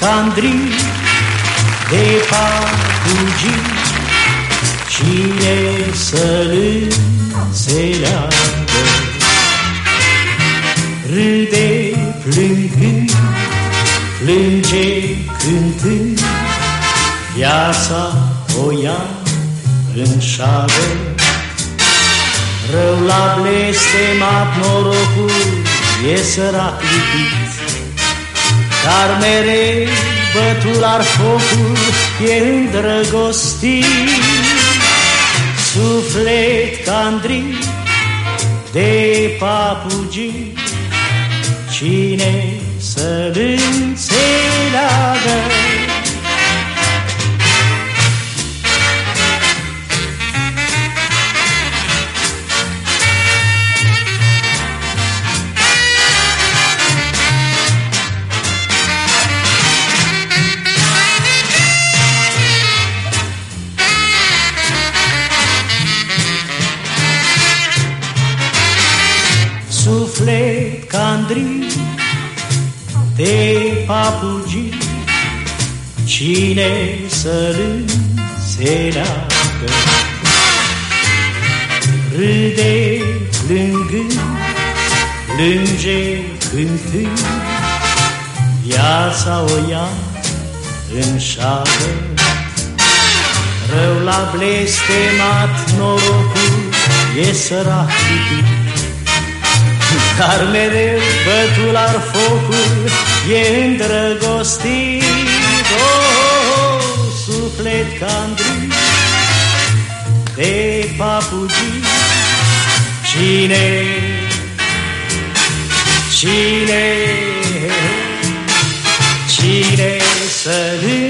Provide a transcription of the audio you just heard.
candri de papugi, cine să-l înțeleagă? Râde plângând, plânge cântând, viața o ia în șagă. Rău l-a blestemat norocul, e sărac lipit, dar mereu bătul ar focul, e îndrăgostit. Suflet candri de papugi, cine să-l înțeleagă? Suflet candri de papugi, cine să-l înțeleagă? Râde plângând, plânge cântând, viața o ia în șagă. Rău l-a blestemat norocul, e sărac lipit, dar mereu bătul ar focul, e îndrăgostit. Oh, suflet candri de papugi, cine să-l